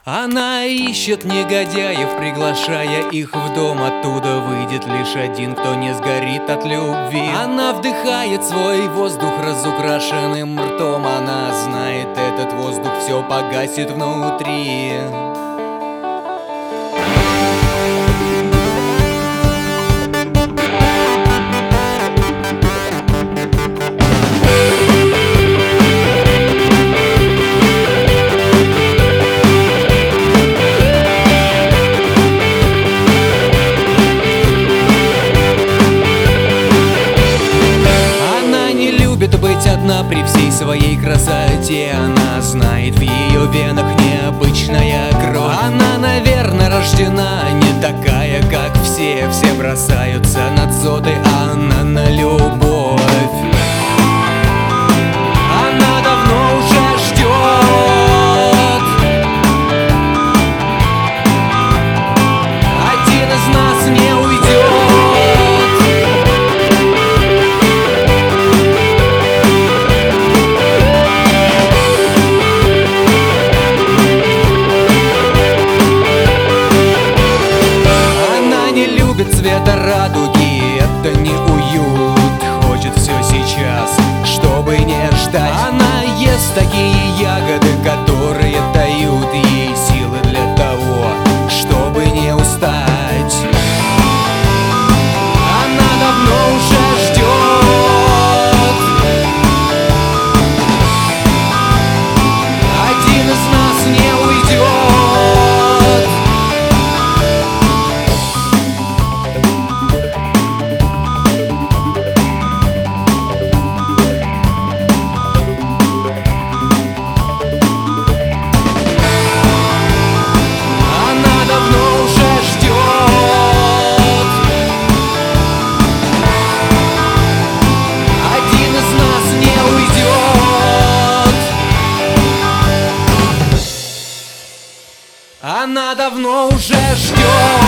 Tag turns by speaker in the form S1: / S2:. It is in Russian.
S1: Она ищет негодяев, приглашая их в дом. Оттуда выйдет лишь один, кто не сгорит от любви. Она вдыхает свой воздух разукрашенным ртом. Она знает, этот воздух все погасит внутри. Быть одна при всей своей красоте. Она знает, в ее венах необычная кровь. Она, наверное, рождена не такая, как все. Все бросаются на дзоты, а она на любовь. Она давно уже ждет. Один из нас не уйдет. Цвета радуги, это не уют. Хочет все сейчас, чтобы не ждать. Она ест такие ягоды, которые дают ей силы для того, чтобы не устать. Она давно уже ждет. Один из нас не уйдет. Она давно уже ждет.